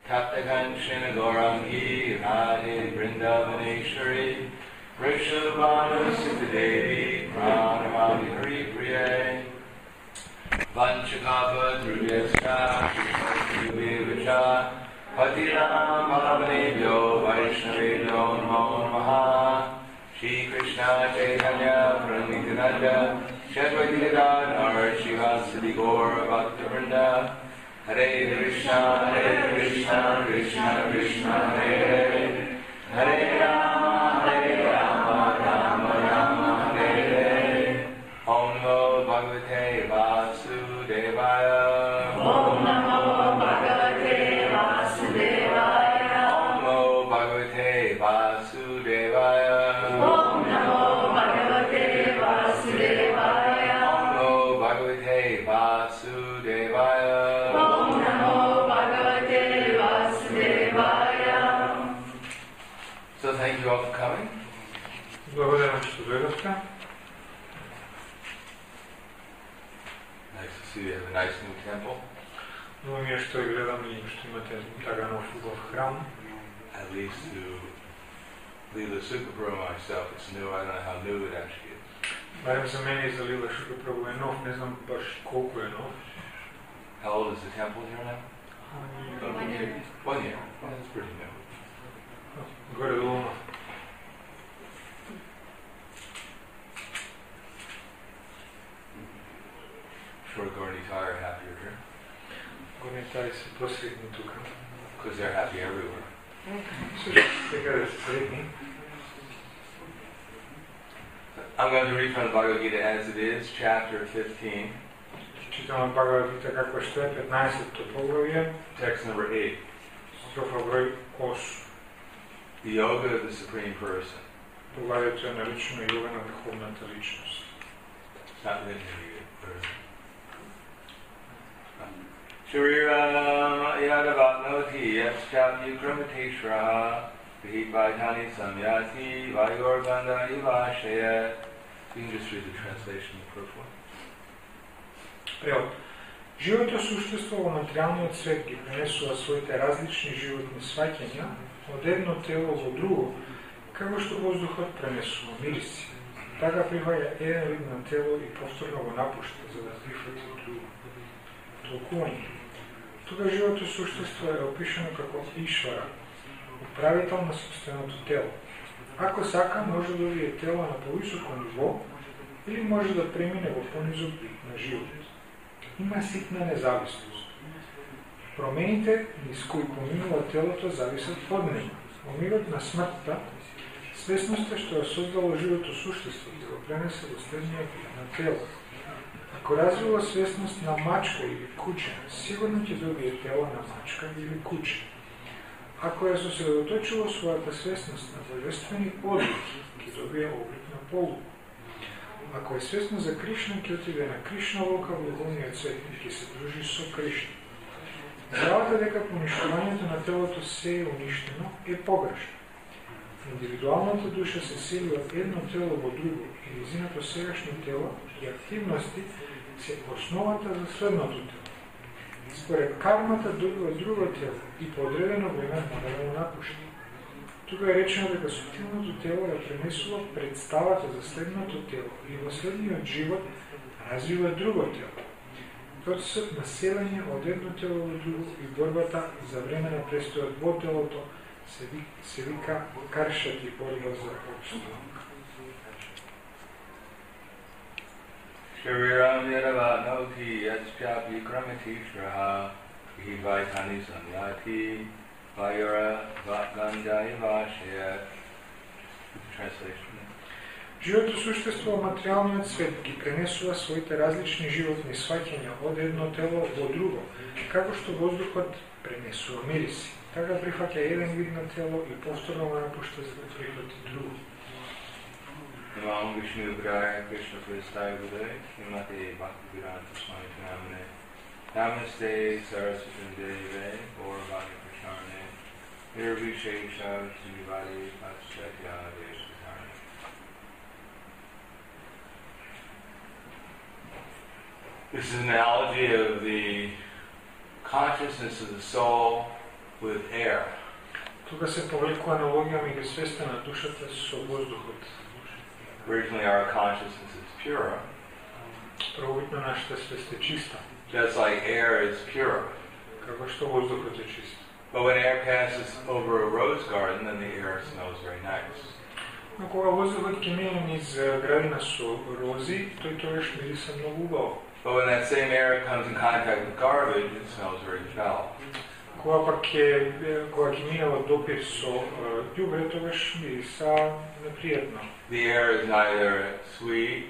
Taptakanshina Gaurangi Radhe Vrindavaneshwari Vrishabhanu Sitadevi Pranamami Hari Priye Vanchakapa Druyascha Shrivacha Patiram Mahamanebhyo Vaishnavebhyo Namo Namaha Shri Krishna Chaitanya Pranityananda Shadvaiti Gadadhar Shivasadi Gaur Bhaktivinoda Hare Krishna Krishna Krishna Hare Hare Rama Rama Rama Hare Om Namo Bhagavate Vasudevaya Om Namo Bhagavate Vasudevaya Om Namo Bhagavate Vasudevaya Om Namo Bhagavate Vasudevaya Om Namo Bhagavate Vasudevaya Om Namo Bhagavate Vasudevaya. So thank you all for coming. Благодарам, че дойдохте. Nice to see you have a nice new temple. Много ми е, що гледам и ще имате така нов хубав храм. At least to Leela Sukapura myself, it's new. I don't know how new it actually is. Барем за мен и за Лила Шукапрабу е нов, не знам баш колко е нов. How old is the temple here now? 1 year. Well, that's pretty new. Горе-долу нов. Sure, Gaurney's are happier here. Горнитари са по-средни тук. Because they're happy everywhere. Също така да са средни. I'm going to read from the Bhagavad Gita as it is, chapter 15, Читаме Бхагавад Гита како што е 15-то поглавје, text number 8. строфа број 8. The Yoga of the Supreme Person. Поглавието е наричано Йога на врховната личност. It's not written in the version. Shurira Yadavatnoti Yaschapyu Kramateshraha Vihitvaitani Samyati Vayorganda Ivashayat. You can just read the translation of the first one. Превод. Живото суштество во материјалниот свет ги пренесува своите различни животни сваќања од едно тело во друго, како што воздухот пренесува мириси. Така прифаќа еден вид на тело и повторно го напушта за да прифати друго. Толкување. Тука живото суштество е опишано како Ишвара, управител на собственото тело. Ако сака, може да добие тело на повисоко ниво или може да премине во понизок вид на живот. Има ситна независност. Промените низ кои поминува телото зависат од него. Во мигот на смртта, свесноста што ја создало живото суштество ќе го пренесе до следниот вид на тело. Ако развива свесност на мачка или куче, сигурно ќе добие тело на мачка или куче. Ако ја сосредоточило својата свесност на божествени одлики, ќе добие облик на полу. Ако е свесно за Кришна, ќе отиде на Кришна лока во духовниот свет и ќе се дружи со Кришна. Заявата дека поништувањето на телото се е уништено е погрешно. Индивидуалната душа се сели од едно тело во друго и низиното сегашно тело и активности се основата за следното тело. Според кармата добива друго тело и по одредено време мора да го напушти. Тука е речено дека субтилното тело ја пренесува представата за следното тело и во следниот живот развива друго тело. Процесот на селење од едно тело во друго и борбата за време на престојот во телото се вика каршати борба за обстанок. Shariram Yadavatnoti Yaschapyu Kramateshraha Vihitvaitani Samyati Vayora Ganda Ivashayat. Translation. Живото суштество во материјалниот свет ги пренесува своите различни животни сваќања од едно тело во друго, како што воздухот пренесува мириси. Така прифаќа еден вид на тело и повторно го напушта за да прифати друго. Namam Vishnu Padaya Krishna Prasthaya Buddhaya Srimate Bhaktivedanta Swami Pranamane Namaste Saraswati Deve Gaur Bhakti Prasharane Nirvishesha Srivadi Paschatya Deshatane. This is an analogy of the consciousness of the soul with air. Тука се повлекува аналогија меѓу свеста на душата со воздухот. Originally our consciousness is pure, Првобитно нашата свест е чиста, just like air is pure. како што воздухот е чист. But when air passes over a rose garden, then the air smells very nice. Но кога воздухот ќе мине низ градина со рози, тој тогаш мириса многу убаво. But when that same air comes in contact with garbage, it smells very foul. Кога пак кога ќе мине во допир со ѓубре, тогаш мириса непријатно. The air is neither sweet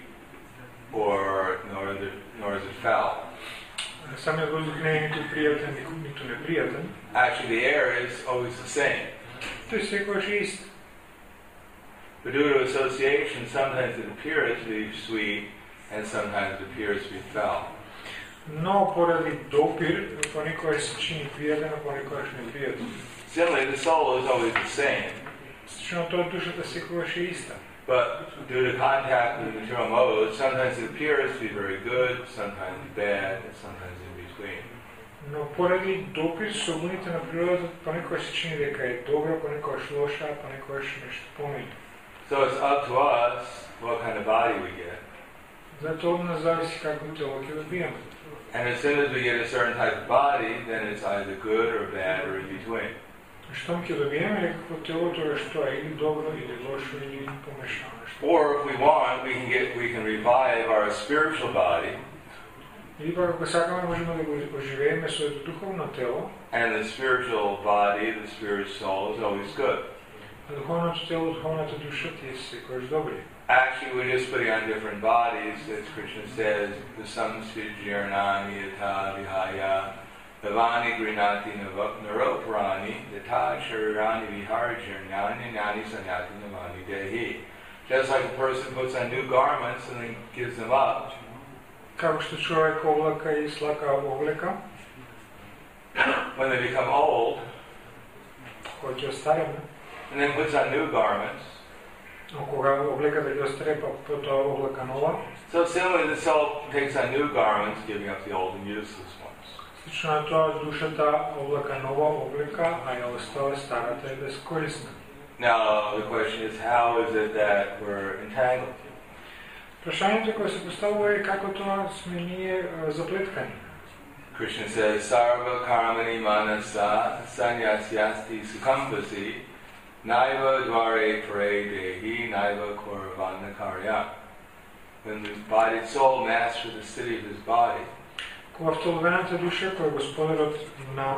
nor is it foul. Самиот воздух не е ниту пријатен, ниту непријатен. Actually, the air is always the same. Тој секогаш е ист. But due to association, sometimes it appears to be sweet and sometimes it appears to be foul. Но поради допир, понекогаш се чини пријатен, а понекогаш непријатен. Similarly, the soul is always the same. Слично тоа душата секогаш е иста. But due to contact with the material modes, sometimes it appears to be very good, sometimes bad, and sometimes in between. Но поради допир со огните на природата, понекогаш се чини дека е добро, понекогаш лоша, понекогаш нешто помеѓу. So it's up to us what kind of body we get. Затоа од нас зависи какво тело ќе добиеме. And as soon as we get a certain type of body, then it's either good or bad or in between. Штом ќе добиеме некакво тело, тогаш тоа е или добро, или лошо, или помешано. Or if we want, we can revive our spiritual body. Или пак ако сакаме, можеме да го оживееме своето духовно тело. And the spiritual body, the spirit soul is always good. А духовното тело, духовната душа ти е секогаш добри. Actually, we're just putting on different bodies, as Krishna says, the samsvijirnani yatha vihaya, Bhavani grinati naroparani, yatha sharirani viharjirnani nani sanyati navani dehi. Just like a person puts on new garments and then gives them up. Како што човек облака и слака облека, when they become old, кога ќе остареме, and then puts on new garments. но кога облеката ќе остаре, па потоа облека нова. So similarly, the soul takes on new garments, giving up the old and useless ones. Слично на тоа, душата облека нова облека, а ја остава старата и безкорисна. Now, the question is, how is it that we're entangled? Прашањето кое се поставува е како тоа сме ние заплеткани. Krishna says, Sarva karmani manasa sanyasyasti sukhambasi naiva dvare pare dehi naiva koravana karya. When the embodied soul masters the city of his body, Кога втоловената душа, кој е господарот на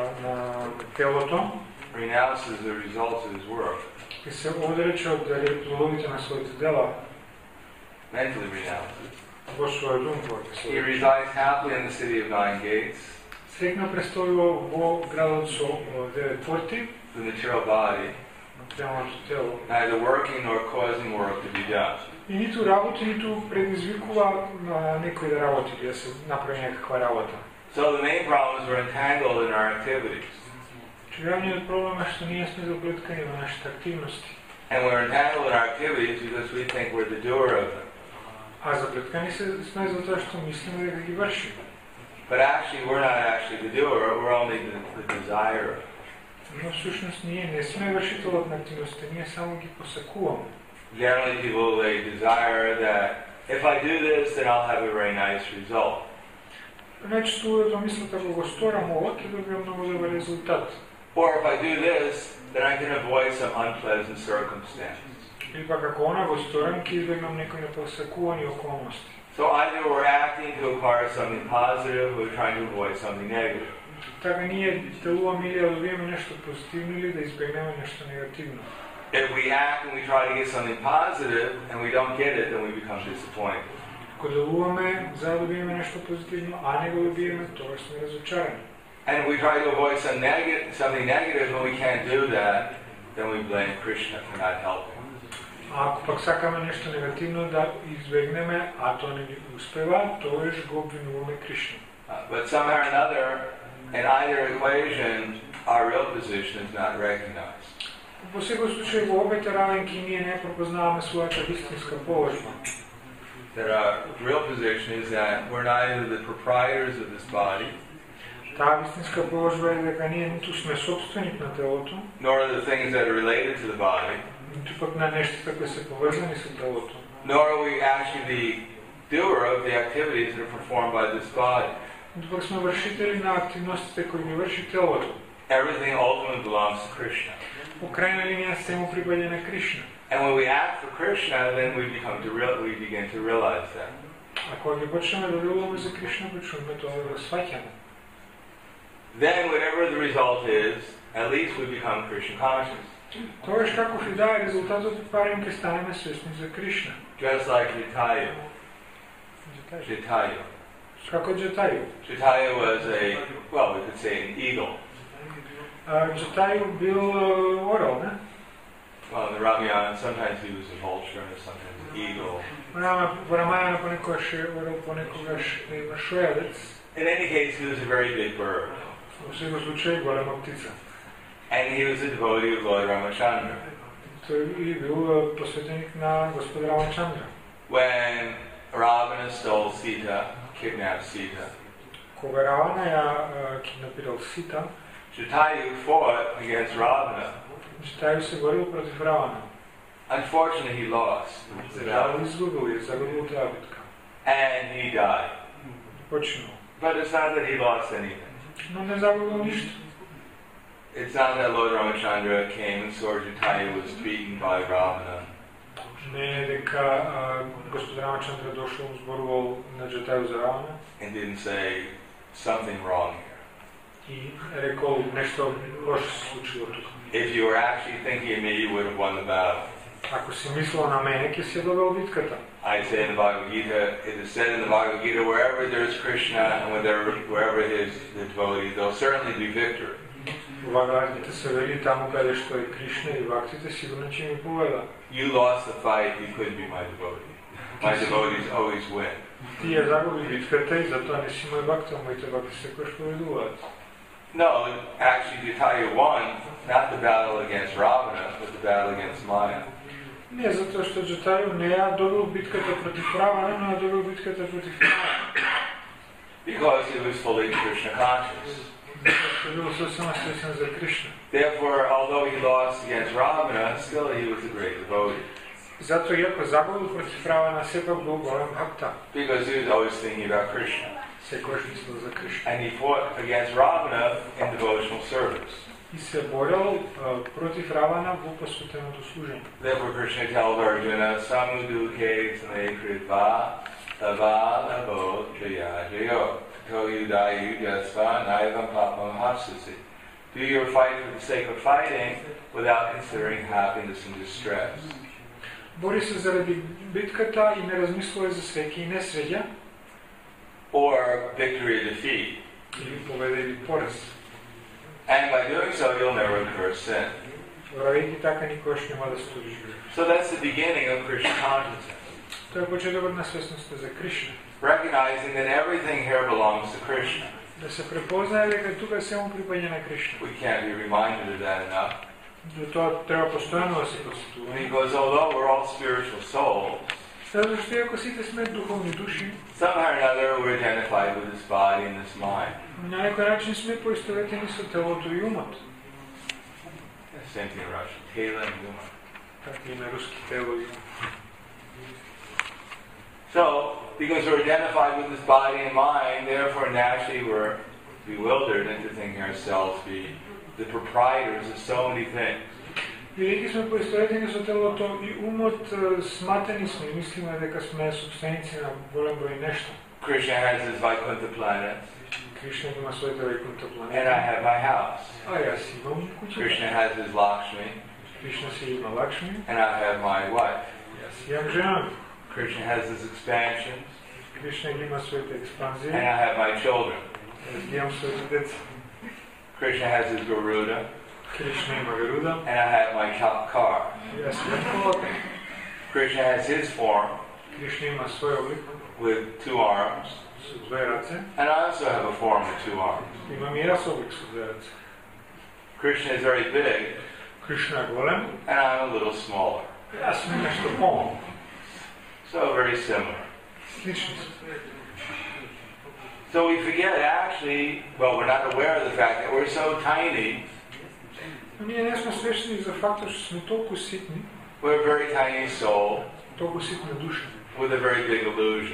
телото, renounces the results of his work, и се одрече од плодовите на своите дела, mentally renounces. во својот ум, He resides happily in the city of 9 gates, срекно престојува во градот со 9 порти, the material body, материјалното тело, neither working nor causing work to be done. и ниту работи, ниту предизвикува некој да работи, да се направи некаква работа. So the main problem is we're entangled in our activities. Главниот проблем е што ние сме заплеткани во нашите активности. And we're entangled in our activities because we think we're the doer of them. А заплеткани сме затоа што мислиме дека ги вршиме. But actually, we're not actually the doer, we're only the desire. Но всушност ние не сме вршителот на активността, ние само ги посакуваме. Generally, people, they desire that if I do this, then I'll have a very nice result. Најчесто луѓето мислат ако го сторам ова, ќе добиам многу добар резултат. Or if I do this, then I can avoid some unpleasant circumstances. Или пак ако она го сторам, ќе избегнам некои непосакувани околности. So either we're acting to acquire something positive, or we're trying to avoid something negative. Така ние делуваме или да добиеме нешто позитивно или да избегнеме нешто негативно. If we act and we try to get something positive and we don't get it, then we become disappointed. Ако делуваме за да добиеме нешто позитивно, а не го добиеме, тогаш сме разочарани. And if we try to avoid something negative and we can't do that, then we blame Krishna for not helping. А ако пак сакаме нешто негативно да избегнеме, а тоа не ни успева, тогаш го обвинуваме Кришна. But somehow or another, in either equation, our real position is not recognized. Во секој случај во обете равенки ние не пропознаваме својата вистинска положба. That our real position is that we're neither the proprietors of this body, Таа вистинска положба е дека ние ниту сме собственик на телото, nor the things that are related to the body, ниту пак на нештата кои се поврзани со телото. nor are we actually the doer of the activities that are performed by this body. Ниту пак сме вршители на активностите кои ги врши телото. Everything ultimately belongs to Krishna. По крајна линија се му припаѓа на Кришна. And when we act for Krishna, then we begin to realize that. А кога ги почнеме да делуваме за Кришна, почнеме тоа да го сваќаме. Then whatever the result is, at least we become Krishna conscious. Тогаш каков и да е резултатот, барем ќе станеме свесни за Кришна. Just like Jatayu. Како Джатаю. Jatayu was we could say an eagle. Джатаю бил орел, не? Well, in the Ramayana, sometimes he was a vulture, and sometimes an eagle. Во Рамајана понекогаш е орел, понекогаш има шојадец. In any case, he was a very big bird. Во секој случај голема птица. And he was a devotee of Lord Ramachandra. Тој и бил посветеник на Господ Рамачандра. When Ravana stole Sita, kidnapped Sita, Кога Равана ја киднапирал Сита, Jatayu fought against Ravana. Джатаю се борил против Равана. Unfortunately, he lost the battle. Изгубил ја, загубил таа битка. And he died. Починал. But it's not that he lost anything. Но не загубил ништо. It's not that Lord Ramachandra came and saw Jatayu was beaten by Ravana. Не е дека Господ Рамачандра дошол, зборувал на Джатаю за Равана. And didn't say something wrong here. И рекол нешто лошо се случило тука. If you were actually thinking of me, you would have won the battle. Ако си мислил на мене, ќе си ја добил битката. I say in the Bhagavad Gita, it is said in the Bhagavad Gita, wherever there's Krishna and wherever his the devotee, there'll certainly be victory. Во Бхагавад Гита се вели таму каде што е Кришна и бактите, сигурно ќе ми победа. You lost the fight, you couldn't be my devotee. My devotees always win. Ти ја загуби битката и затоа не си мој бакта, моите бакти секојаш победуваат. No, actually Jatayu won, not the battle against Ravana, but the battle against Maya. Не, затоа што Джатаю не ја добил битката против Равана, но ја добил битката против Мая. Because he was fully Krishna conscious. Therefore, although he lost against Ravana, still he was a great devotee. Затоа иако загубил против Равана, сепак бил голем бхакта. Because he was always thinking about Krishna. Секојаш мислил за Кришна. And he fought against Ravana in devotional service. И се борел против Равана во посветеното служење. Therefore, Krishna tells Arjuna, Samudukhe Sane Kritva Tava Labo Jaya Jayo Ko Yudayu Jasva Naivam Papam Hapsasi. Do your fight for the sake of fighting without considering happiness and distress. Бори се заради битката и не размислува за среќа и несреќа. Or victory or defeat. Или победа или пораз. And by doing so, you'll never incur sin. Правејќи така никогаш нема да сториш грех. So that's the beginning of Krishna consciousness. Тоа е почетокот на свесноста за Кришна. Recognizing that everything here belongs to Krishna. Да се препознае дека тука се му припаѓа на Кришна. We can't be reminded of that enough. За тоа треба постојано да се подсетуваме. Because although we're all spiritual souls, затоа што иако сите сме духовни души, somehow or another we're identified with this body and this mind. на некој начин сме поистоветени со телото и умот. Same thing in Russian. Tela and Uma. Така и на руски тело и ум. So, because we're identified with this body and mind, therefore naturally we're bewildered into thinking ourselves to be the proprietors of so many things. Бидејќи сме поистоветени со телото и умот, сматени сме и мислиме дека сме собственици на голем број нешто. Krishna has his Vaikuntha planet. Кришна има своите Вајкунта планети. And I have my house. А јас имам куќа. Krishna has his Lakshmi. Кришна си има Лакшми. And I have my wife. Јас имам жена. Krishna has his expansions. Кришна има своите експанзии. And I have my children. Јас имам своите деца. Krishna has his Garuda. Кришна има Гаруда. And I have my car. Јас имам колата. Krishna has his form. Кришна има свој облик. With two arms. Со две раце. And I also have a form with two arms. Имам и јас облик со две раце. Krishna is very big. Кришна е голем. And I'm a little smaller. Јас сум нешто помал. So very similar. Слични сме. So we forget actually, well, we're not aware of the fact that we're so tiny. Но ние не сме свесни за факта, че сме толкова ситни, We're a very tiny soul толкова ситна душа. with a very big illusion.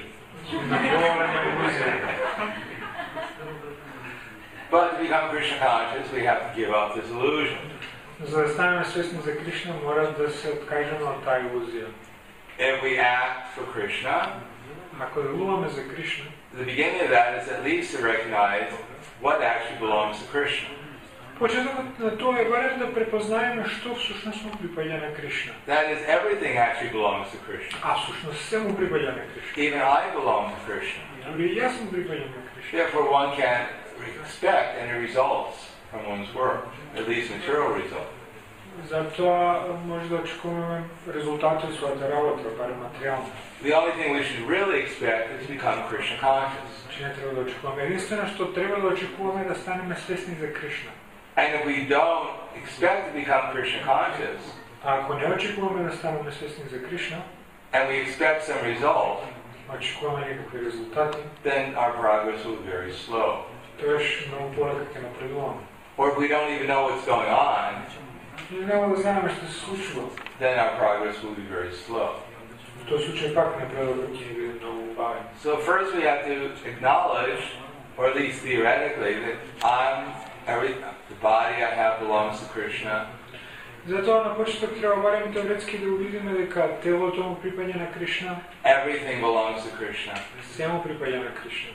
But to become Krishna conscious, we have to give up this illusion. За да станем свестни за Кришна, мора да се откажем от тази илузия. If we act for Krishna, Ако делуваме за Кришна, the beginning of that is at least to recognize what actually belongs to Krishna. почетокът на това е барем да препознаем що всъщност му припадя на Кришна. That is, everything actually belongs to Krishna. А всъщност все му припадя на Кришна. Even I belong to Krishna. Дори и аз му припадя на Кришна. Therefore, one can't expect any results from one's work, at least material results. Затова може да очакуваме резултати от своята работа, барем материално. The only thing we should really expect is to become Krishna conscious. Че не трябва да очакуваме. Единствено, що трябва да очакуваме да станем свестни за Кришна. And if we don't expect to become Krishna conscious, А ако не очакуваме да станем свестни за Кришна, and we expect some result, очакуваме някакви резултати, then our progress will be very slow. това ще много по-лека да напредуваме. Or if we don't even know what's going on, И няма да знаем що се случва. then our progress will be very slow. В този случай пак напредъкът ни е много бавен. So first we have to acknowledge, or at least theoretically, that the body I have belongs to Krishna. Затова на почеток трябва барем теоретски да увидим дека телото му припадя на Кришна. Everything belongs to Krishna. Все му припадя на Кришна.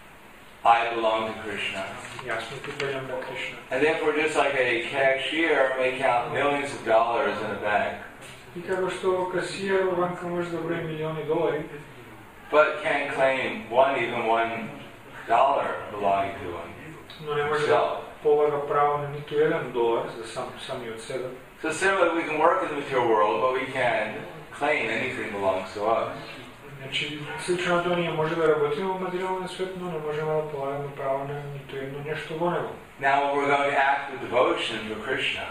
I belong to Krishna. И аз му припадям на Кришна. And therefore, just like a cashier may count millions of dollars in a bank, И како што касиер во банка може да брои милиони долари, but can't claim even $1 belonging to him. но не може да полага право на нито $1 за самиот себе. So similarly, we can work in the material world, but we can't claim anything belongs to us. Значи, слично тоа ние може да работиме во материјален свет, но не можеме да полагаме право на нито едно нешто во него. Now, when we're going to act with devotion to Krishna,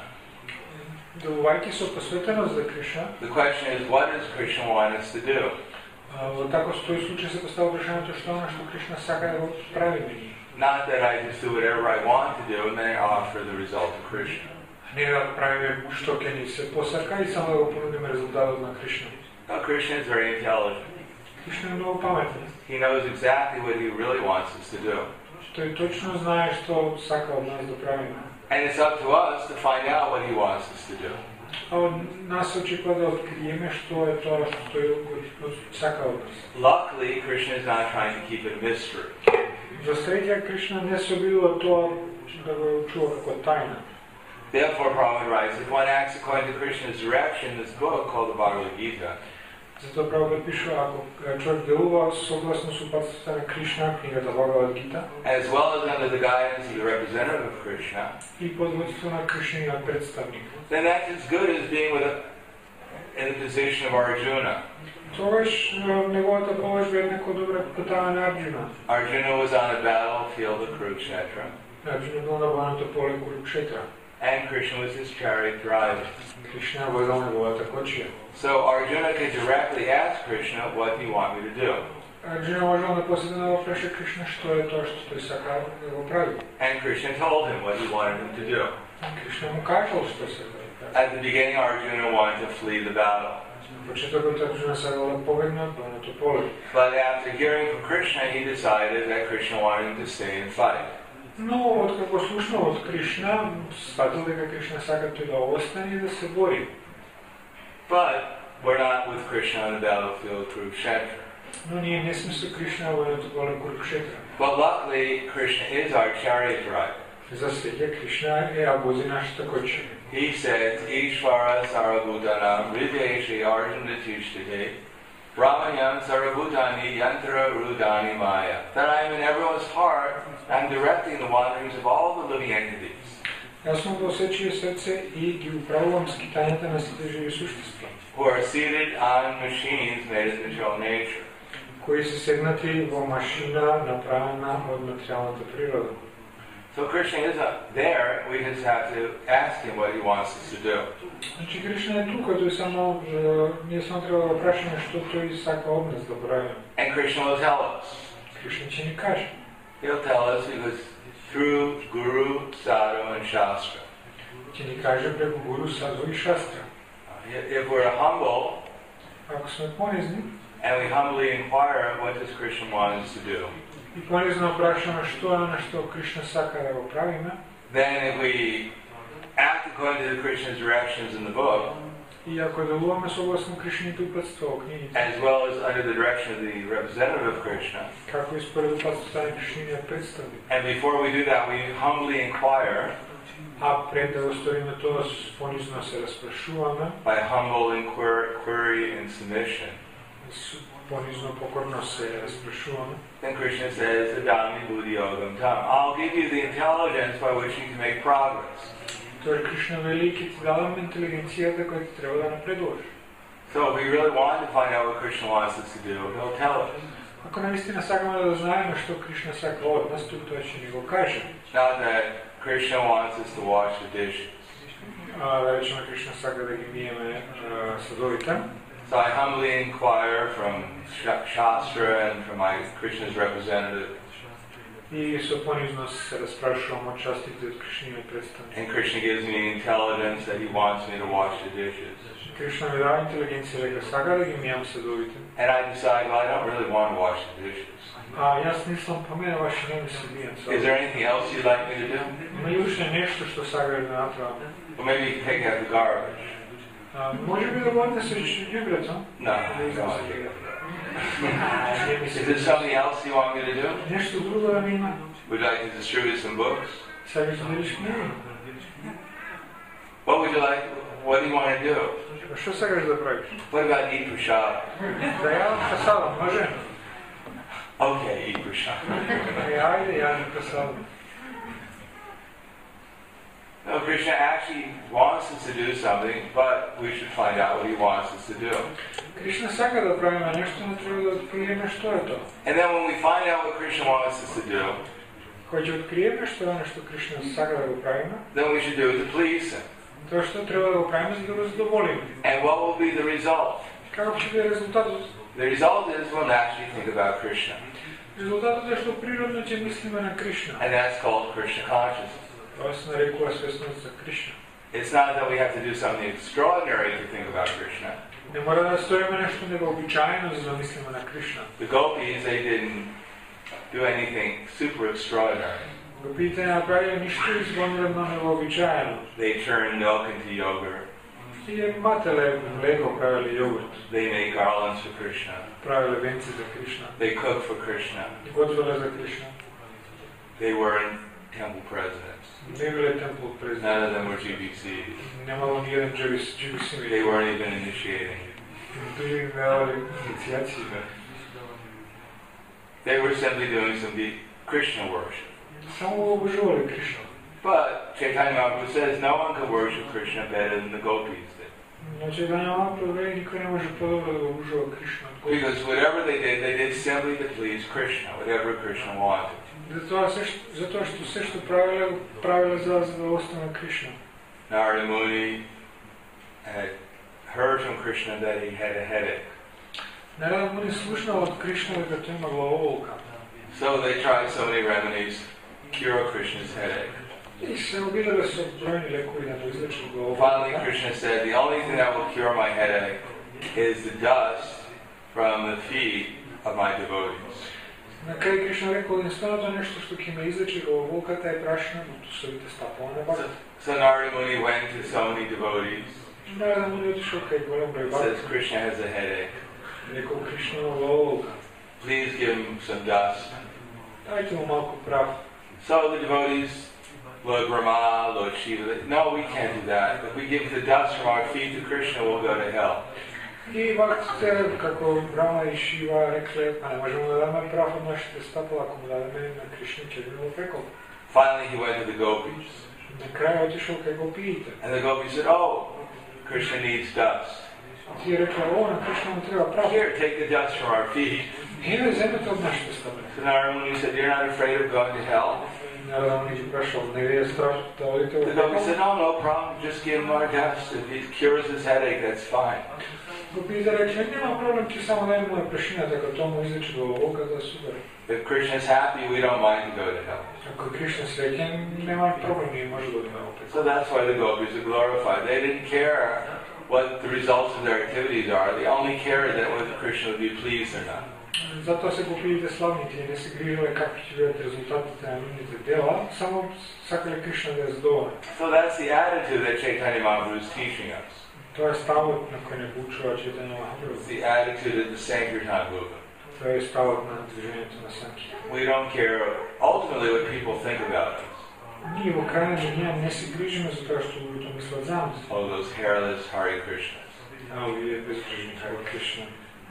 Делувајќи со посветеност за Кришна, the question is, what does Krishna want us to do? во таков тој случај се поставува прашањето што она што Кришна сака да го правиме ние. Not that I just do whatever I want to do and then I offer the result to Krishna. Не да правиме што ќе ни се посака и само да го понудиме резултатот на Кришна. No, Krishna is very intelligent. Кришна е многу паметен. He knows exactly what he really wants us to do. Тој точно знае што сака од нас да правиме. And it's up to us to find out what he wants us to do. А од нас очекува да откриеме што е тоа што тој сака од нас. Luckily, Krishna is not trying to keep it a mystery. За среќа Кришна не се обидува тоа да го чува како тајна. Therefore, Prabhupada writes, if one acts according to Krishna's direction, this book called the Bhagavad Gita, Затоа Прабхупада пишува, ако човек делува согласно со упатството на Кришна, книгата Бхагавад Гита, as well as under the guidance of the representative of Krishna, и под водството на Кришниот представник, then that's as good as being in the position of Arjuna. тогаш неговата положба е еднакво добра како таа на Арджуна. Arjuna was on a battlefield of Kurukshetra, Арджуна бил на војното поле Курукшетра. and Krishna was his chariot driver. Кришна возел неговата кочија. So Arjuna could directly ask Krishna, what do you want me to do? Арджуна можел непосредно да го праша Кришна што е тоа што тој сака да го прави. And Krishna told him what he wanted him to do. Кришна му кажал што сака да прави. At the beginning, Arjuna wanted to flee the battle. Почетокот Арджуна сакал да побегне од војното поле. But after hearing from Krishna, he decided that Krishna wanted him to stay and fight. Но откако слушнал од Кришна, сватил дека Кришна сака тој да остане и да се бори. But we're not with Krishna on the battlefield of Kurukshetra. Но ние не сме со Кришна во војното поле Курукшетра. But luckily, Krishna is our chariot driver. За среќа Кришна е вози нашата кочија. He says, Ishvara Sarabhutanam Hrideshi Arjuna Tishtite Brahmanyam Sarabhutani Yantra Rudani Maya. That I am in everyone's heart, I am directing the wanderings of all the living entities. Јас сум во сечие срце и ги управувам скитањата на сите живи суштества, Who are seated on machines made of material nature. кои се сегнати во машина направена од материјалната природа. So Krishna is there, we just have to ask him what he wants us to do. Значи Кришна е тука, тој само ние само треба да прашаме што тој сака од нас да правиме. And Krishna will tell us. Кришна ќе ни каже. He'll tell us because through Guru, Sadhu, and Shastra. Će ni kaže preko guru, sadhu i šastra. If we're humble Ako smo ponizni and we humbly inquire what does Krishna want us to do, i ponizno prašamo što je ono što Krishna saka da go pravime, then if we act according to the Krishna's directions in the book, i ako delujemo soglasno Krishnitu upatstvo u knjizi, as well as under the direction of the representative of Krishna, kako ispored upatstvo stane Krishnine predstavi. and before we do that, we humbly inquire A pred da ostorimo to, ponizno se rasprašujemo, by humble inquiry and submission. Ponizno pokorno se rasprašujemo. Then Krishna says, Adami Buddhi Yogam Tam. I'll give you the intelligence by which you can make progress. To je Krishna veliki ti dala inteligencijata koja ti treba da napreduješ. So if we really want to find out what Krishna wants us to do, he'll tell us. Ako nam istina sakamo da znajemo što Krishna saka od nas, to će nego kaže. Not that Krishna wants us to wash the dishes. Da rečemo Krishna saka da gi mijeme sadovita. So I humbly inquire from Shastra and from my Krishna's representative. I so ponizno se rasprašujemo častiti od Krishnine predstavnike. And Krishna gives me intelligence that he wants me to wash the dishes. Krishna mi da inteligencije reka saka da gi mijam sadovite. And I decide, well, I don't really want to wash the dishes. A ja nisam pomena vaše neme se mijam sadovite. Is there anything else you'd like me to do? Ima još nešto što saka da napravim. Well, maybe you can take out the garbage. Može bi da vodite se ljubrecom? No. Is there something else you want me to do? Nešto drugo da mi ima. Would you like to distribute some books? Sad bi deliš knjigu. What would you like? What do you want to do? Što sakaš da praviš? What about eat prasad? Da ja prasadam, može? Okay, eat prasad. Ajde, ja ne prasadam. No, Krishna actually wants us to do something, but we should find out what he wants us to do. Krishna saka da pravimo nešto, ne treba da otkrijeme što je to. And then when we find out what Krishna wants us to do, Hoće otkrijeme što je ono što Krishna saka da go pravimo, then we should do it to please him. to što treba da go pravimo da ga zadovoljimo. And what will be the result? Kako će biti rezultat? The result is we'll naturally think about Krishna. Rezultat je što prirodno će mislimo na Krishna. And that's called Krishna consciousness. To se narekuje svjesnost za Krishna. It's not that we have to do something extraordinary to think about Krishna. Ne mora da storimo nešto nego običajno da mislimo na Krishna. The gopis, they didn't do anything super extraordinary. Gopite napravili ništa izvanredno nego običajno. They turned milk into yogurt. I matele mleko pravili jogurt. They made garlands for Krishna. Pravili vence za Krishna. They cooked for Krishna. Gotovale za Krishna. They were temple presidents. Ne bile temple president. None of them were GBCs. Nemalo ni jedan GBC. They weren't even initiating. Bili im davali inicijaciju. They were simply doing some Krishna worship. Samo obožavali Krishna. But Chaitanya Mahaprabhu says no one could worship Krishna better than the gopis did. Znači da nema problema, niko ne može podobno da obožava Krishna. Because whatever they did simply to please Krishna, whatever Krishna wanted. Zato što sve što pravila za zadovoljstvo na Krishna. Narada Muni had heard from Krishna that he had a headache. Narada Muni slušao od Krishna da ga to ima glavobolka. So they tried so many remedies to cure Krishna's headache. I se obilile su brojni lekovi da mu izleči Finally, glavobolka. Krishna said, the only thing that will cure my headache is the dust from the feet of my devotees. Na kraju Krishna rekao, jednostavno to nešto što ki me izleči glavobolka, taj prašina, tu su vidite stapova na baka. So Narada Muni went to so many devotees. Narada Muni otišao kaj golem broj baka. Says Krishna has a headache. Rekao, Krishna ima glavobolka. Please give him some dust. Dajte mu malko prav. So the devotees, Lord Brahma, Lord Shiva, no, we can't do that. If we give the dust from our feet to Krishna, we'll go to hell. I bhakti, kako Brahma i Shiva rekli, pa ne možemo da dame prav od našите stapova, ako mu dame na Krishna će bilo pekao. Finally, he went to the gopis. Na kraju otišao kaj gopijite. And the gopis said, oh, Krishna needs dust. Ti je rekla, na Krishna mu treba prav. Here, take the dust from our feet. Here, zemete od našite stapove. So Narada Muni said, you're not afraid of going to hell? Narada Muni prašao, ne je strah da odite u The gopis pekao. said, no problem, just give him our dust. If it cures his headache, that's fine. Gopita rekli, nema problem, ti samo daj mu prašina, tako to mu izreče do ovoga, da je super. If Krishna is happy, we don't mind to go to hell. Ako je Krishna srećen, nema problem, nije može da odemo opet. So that's why the gopis are glorified. They didn't care what the results of their activities are. They only cared that whether Krishna would be pleased or not. Zato se gopite slavniti, ne se grižile kakvi će biti rezultati tajemnice dela, samo sakali Krishna da je zadovoljan. So that's the attitude that Chaitanya Mahaprabhu is teaching us. To je stavot na koji ne poučava Chaitanya Mahaprabhu. It's the attitude of the Sankirtan movement. To je stavot na движението на Санкиртан. We don't care ultimately what people think about us. Ние во крајна линија не се грижиме за тоа што луѓето мислат за нас. Oh, those hairless Hare Krishnas. А овие безгрижни Харе Кришна.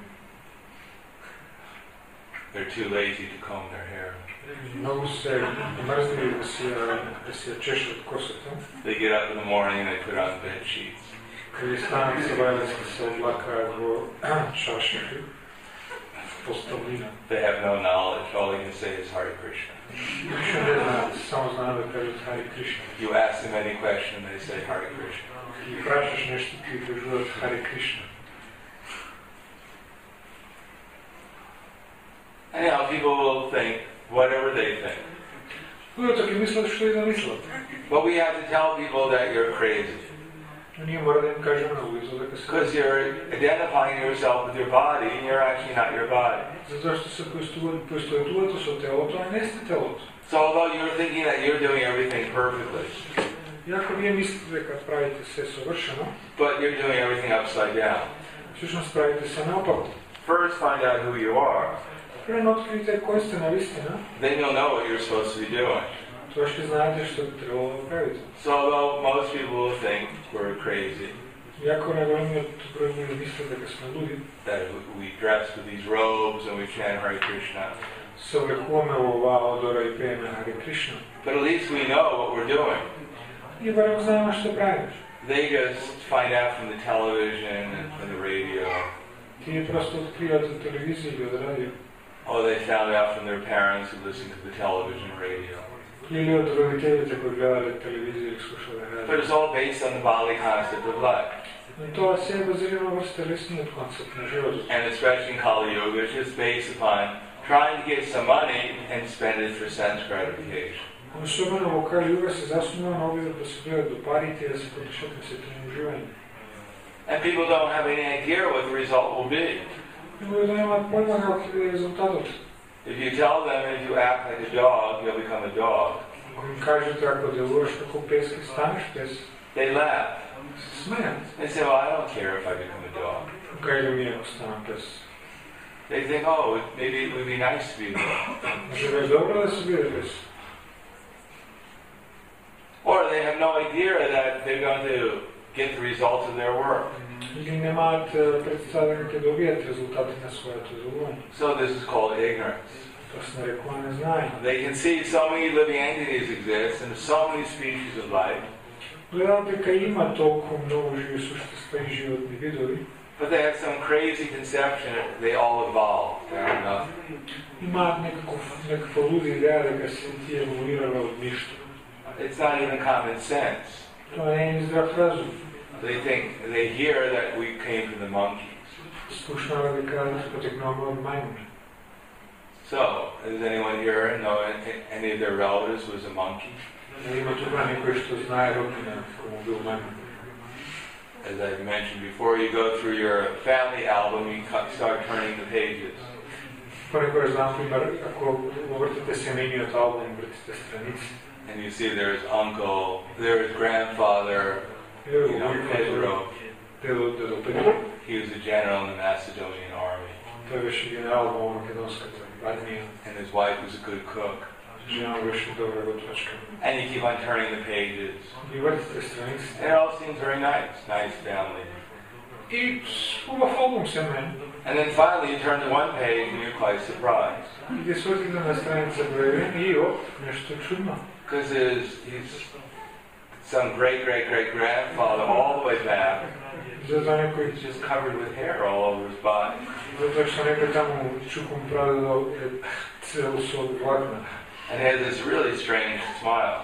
They're too lazy to comb their hair. Многу се мрзли да си ја чешат косата. They get up in the morning and they put on bed sheets. Каде станат се вајлески се облакаат во чашите. Поставлина. They have no knowledge. All they can say is Hare Krishna. Ништо не знаат, само знаат да кажат Харе Кришна. You ask them any question, they say Hare Krishna. И прашаш нешто, ти кажуваат Харе Кришна. Anyhow, people will think whatever they think. Луѓето ќе мислат што и да мислат. But we have to tell people that you're crazy. Но ние мора да им кажеме на луѓето дека се. Because you're identifying yourself with your body and you're actually not your body. Затоа што се поистоветувате со телото, а не сте телото. So although you're thinking that you're doing everything perfectly, Иако вие мислите дека правите се совршено, but you're doing everything upside down. всушност правите се наопаку. First find out who you are. Прво откриете кој сте навистина, Then you'll know what you're supposed to be doing. тоа ще знаете што би требало да правите. So although most people will think we're crazy, Иако најголемиот број луѓе мислат дека сме луди, that we dress with these robes and we chant Hare Krishna, се облекуваме во оваа одора и пееме Харе Кришна. but at least we know what we're doing. И барем знаеме што правиме. They just find out from the television and from the radio. Тие просто откриваат од телевизија или од радио. Oh, they found out from their parents who listened to the television radio. Или од родителите кои гледале телевизија или слушале But радио. it's all based on the Bali concept of life. Но тоа се е базирано врз телесниот концепт на животот. And especially in Kali Yuga, it's just based upon trying to get some money and spend it for sense gratification. Особено во Кали Юга се заснува на обидот да се дојдат до парите и да се потешат на сетено уживање. And people don't have any idea what the result will be. Луѓето немаат појма како ќе биде резултатот. If you tell them if you act like a dog, you'll become a dog, Ако им кажете ако делуваш како пес, ќе станеш пес, they laugh. се смеат. They say, well, I don't care if I become a dog. Кај да ми ако станам пес. They think, oh, maybe it would be nice to be a dog. Може да е добро да се биде пес. Or they have no idea that they're going to get the results of their work. Или немаат представа дека ќе добијат резултати на своето делување. So this is called ignorance. Тоа се нарекува незнање. They can see so many living entities exist and so many species of life, Гледам дека има толку многу живи суштества и животни видови, but they have some crazy conception that they all evolved out of nothing. имаат некаква луда идеја дека се тие еволуирале од ништо. It's not even common sense. Тоа не е здрав разум. They hear that we came from the monkeys. Слушнава дека потекнуваме од мајмуни. So, does anyone here know any of their relatives was a monkey? Има тука некој што знае роднина кому бил мајмун. As I mentioned before, you go through your family album, you start turning the pages. Понекогаш знам, пример, ако вртите семејниот албум, вртите страници, And you see there's uncle, there's grandfather, Pedro. Дедо Педро. He was a general in the Macedonian army. Тој беше генерал во македонската армија. And his wife was a good cook. Жена беше добра готвачка. And you keep on turning the pages. И вртите страници. And it all seems very nice family. И убав албум семеен. And then finally you turn to one page and you're quite surprised. И ги свртите на страница број и нешто чудно. Because he's some great-grandfather all the way back, Затоа некој just covered with hair all over his body. затоа што некој таму чукум прадедо е цел со влакна. And he has this really strange smile.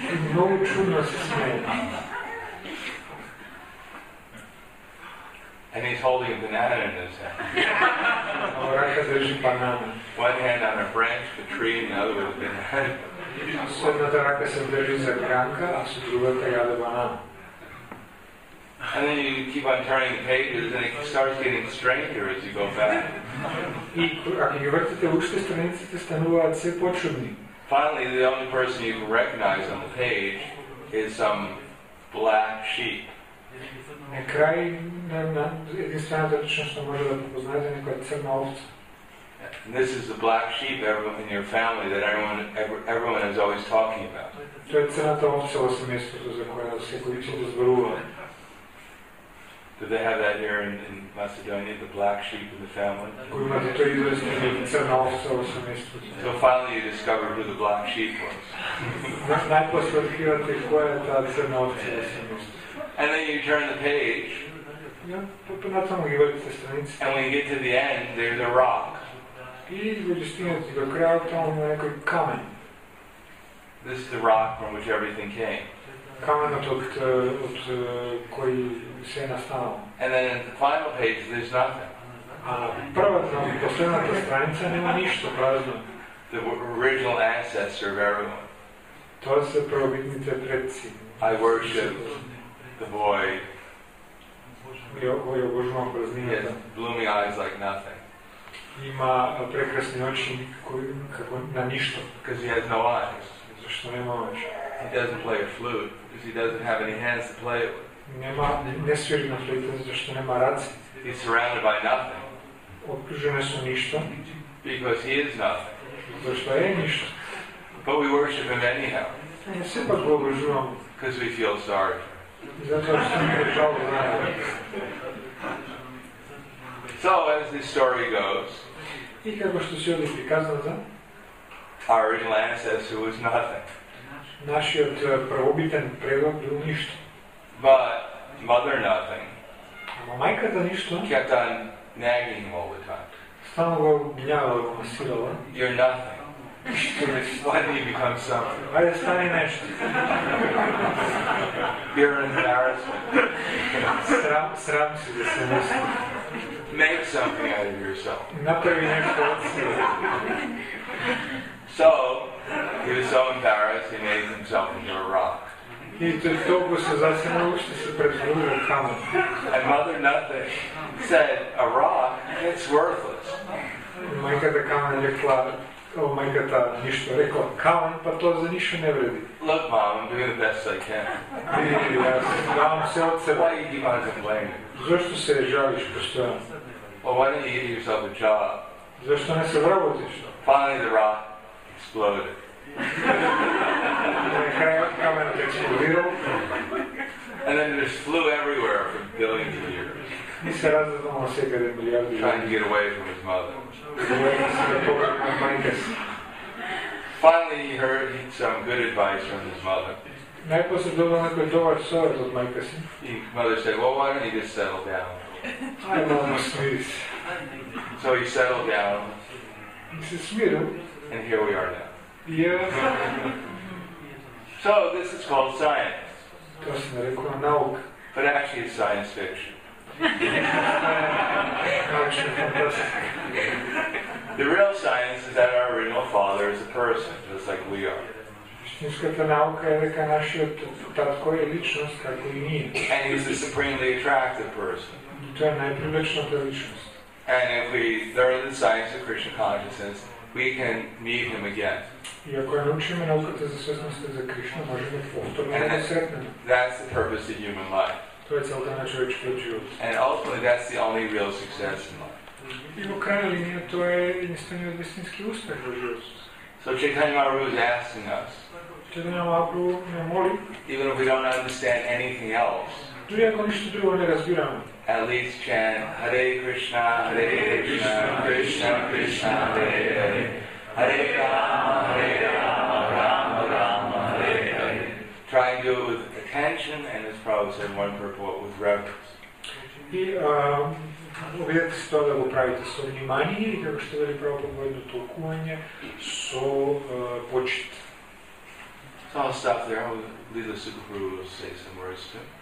Многу чудно се смее. And he's holding a banana in his hand. Рaka drži banana. One hand on a branch of a tree and the other with a banana. С едната рака се држи за гранка, а со другата јаде банана. And then you keep on turning the pages and it starts getting stranger as you go back. И ако ги вртите уште, страниците стануваат се почудни. Finally, the only person you can recognize on the page is some black sheep. На крај, единствената личност што може да препознаете е некоја црна овца. And this is the black sheep in your family that everyone is always talking about. Тоа е црната овца во семејството за која секој ќе да зборува. Do they have that here in Macedonia, the black sheep in the family? Имате тој известен црна овца во семејството. So finally you discover who the black sheep was. Најпосле откривате која е таа црна овца во семејството. And then you turn the page. Понатаму ги вртите страниците. And when you get to the end, there's a rock. И го стигнете до крајот, таму има некој камен. This is the rock from which everything came. Каменот од кој се настанал. And then at the final page, there's nothing. А првата, последната страница нема ништо, празно. The original ancestor of everyone. Тоа се првобитните предци. I worship the boy. Кој обожувам He has празнината. blooming eyes like nothing. Има прекрасни очи како на ништо, Because he has no eyes. зашто нема очи. He doesn't play a flute because he doesn't have any hands to play it with. Не свири на флейта зашто нема раце. He's surrounded by nothing Окружен е со ништо, because he is nothing. зашто е ништо. But we worship him anyhow Сепак го обожувам, because we feel sorry. затоа што ми е жал за него. So as this story goes, И како што се оди приказан за our original ancestor was nothing. нашиот првобитен предок бил ништо. But Mother Nothing Ама мајката ништо kept on nagging him all the time. стану го гњавала, го масирала. You're nothing. Што не си. Why don't you become something? Ајде стани нешто. You're an embarrassment. Срам си да се носи. Make something out of yourself. Направи нешто од себе. So he was so embarrassed he made himself into a rock. И тој толку се засенал што се претворил во камен. And Mother Nothing said, a rock, it's worthless. Мајката камен рекла, мајката ништо рекла, камен, па тоа за ништо не вреди. Look, Mom, I'm doing the best I can. И јас давам се од себе. Why do you keep on complaining? Зошто се жалиш постојано? Well, why don't you get yourself a job? Зошто не се вработиш? Finally, the rock exploded. На крајот каменот експлодирал And then it just flew everywhere for billions of years, и се раздадал секаде милиарди trying to get away from his mother. години. Finally, he heard some good advice from his mother. Најпосле добил некој добар совет од мајка си. His mother said, well, why don't you just settle down? Ајде малку смири се. So he settled down, И се смирил. and here we are now. И So this is called science, тоа се нарекува наука. but actually it's science fiction. Научна фантастика. The real science is that our original father is a person, just like we are. Вистинската наука е дека нашиот татко е личност како и ние. And he's a supremely attractive person. И тоа е најпривлечната личност. And if we learn the science of Krishna consciousness, we can meet him again. И ако ја научиме науката за свесноста за Кришна, можеме повторно да го сретнеме. That's the purpose of human life. Тоа е целта на човечкиот живот. And ultimately, that's the only real success in life. И во крајна линија тоа е единствениот вистински успех во животот. So Chaitanya Mahaprabhu is asking us, Chaitanya Mahaprabhu ме моли, even if we don't understand anything else, дури ако ништо друго не разбираме, at least chant Hare Krishna, Krishna, Krishna, Hare Hare, Hare Rama, Rama Rama, Hare Hare. Try and do it with attention, and as Prabhupada said, one purport with reverence. И обидете се тоа да го правите со внимание и како што вели Прабхупада во едно толкување со почит. So I'll stop there. I'll leave the Super Guru will say some words too.